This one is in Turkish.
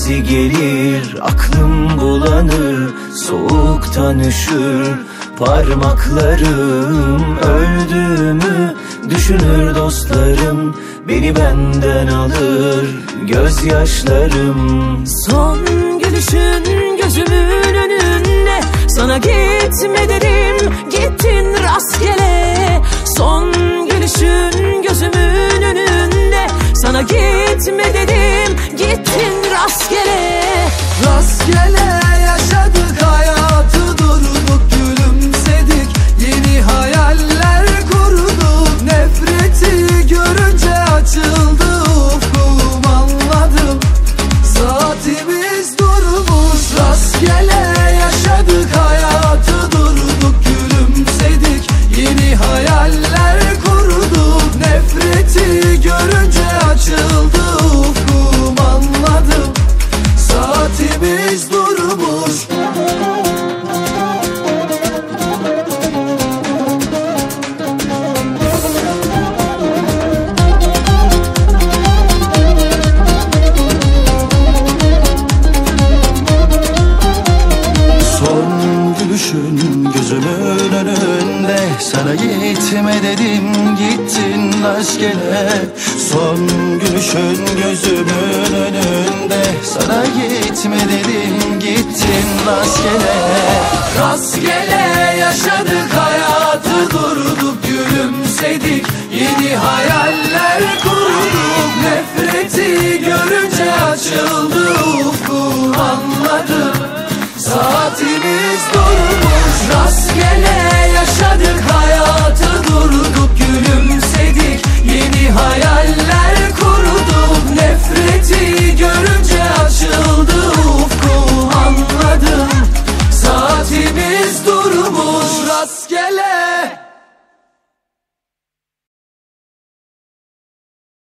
mazi gelir, aklım bulanır, soğuktan üşür parmaklarım. Öldüğümü düşünür dostlarım, beni benden alır gözyaşlarım. Son gülüşün gözümün önünde, sana gitme dedim, gittin rastgele. Son gülüşün gözümün önünde, sana gitme dedim, gittin rastgele. Rastgele yaşadık hayatı, durduk gülümsedik, yeni hayaller kurduk. Nefreti görünce açıldı ufkum, anladım saatimiz durmuş. Rastgele yaşadık hayatı, durduk gülümsedik, yeni hayaller kurduk. Nefreti görünce açıldı ufkum, anladım saatimiz durmuş. Son gülüşün gözümün önünde, sana gitme dedim, gittin rastgele. Son gülüşün gözümün önünde, sana gitme dedim, gittin rastgele. Rastgele yaşadık hayatı, durduk gülümsedik, yeni hayaller kurduk. Nefreti görünce açıldı ufkum, anladım saatimiz durmuş. Rastgele yaşadık hayatı, durduk gülümsedik, yeni hayaller kurduk. Nefreti görünce açıldı ufkum, anladım saatimiz durmuş. Rastgele